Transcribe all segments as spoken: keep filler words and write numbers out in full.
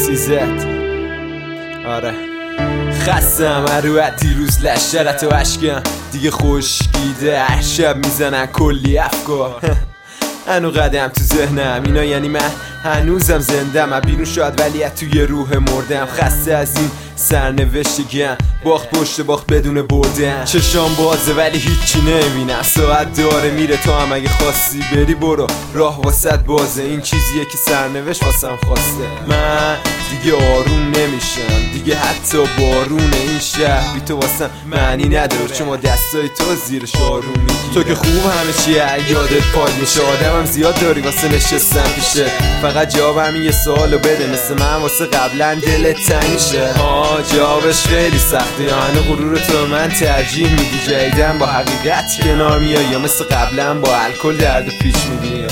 سیزت. آره خستم رو دیروز لشترت و عشقم دیگه خشکیده، هر شب میزنن کلی افکار هنو قدم تو ذهنم، اینا یعنی من هنوزم زندم. بیرون شاید ولی توی روح مردم، خسته از این سرنوشت گم، باخت پشت باخت بدون بردم. چشام بازه ولی هیچی نمیبینم، ساعت داره میره تو هم اگه خواستی بری برو، راه واسط بازه. این چیزیه که سرنوشت واسم خواسته. من دیگه آروم نمیشم، دیگه حتی بارون این شهر بی تو واسم معنی نداره، چون ما دستای تو زیرش آروم میگیره. تو که خوب همه چیه یادت پاک میشه، آدمم زیاد داری واسه نشستن پیشه، فقط جواب همین یه سوالو بده، مثل من واسه قبلا دلت تنگ شه. آه جوابش خیلی سخته، یا هنو غرور تو من ترجیح میدی جدیدن با حقیقت کنار میای، یا مثل قبلا با الکل درد و پیش میدی.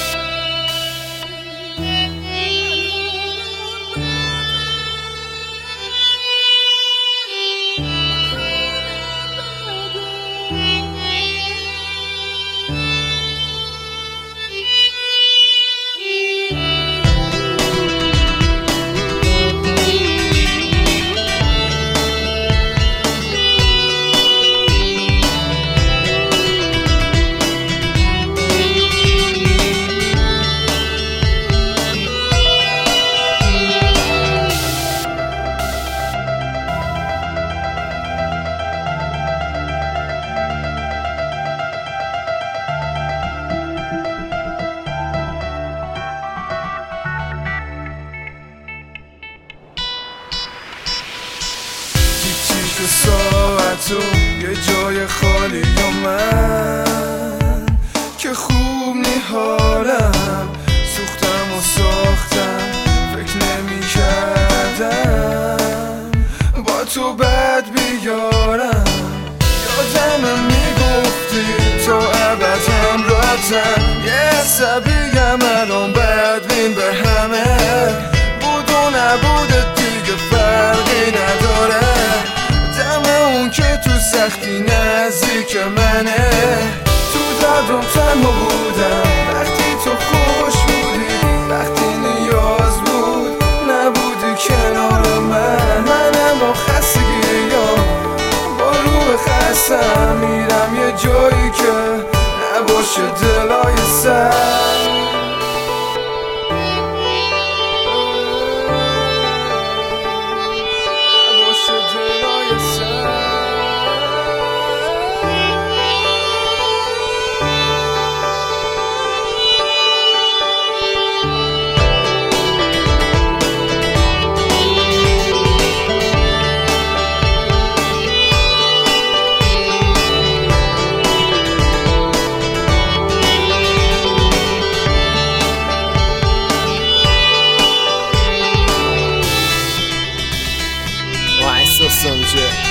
تو ساعت و یه جای خالی و من که خوب نیحالم، سوختم و ساختم فکر نمی کردم با تو بد بیارم. یادم میگفتی تو ابد همراهتم، یه سبیم الان بدبین به همه، بود و نبود دیگه فرقی نداره، اون که تو سختی نزدیک منه. تو دردم تنها بودم وقتی تو خوش بودی، وقتی نیاز بود نبودی کنار من. منم با خستگی یا با روح خستم میرم یه جایی که نباشه دلای سر. احساس میشه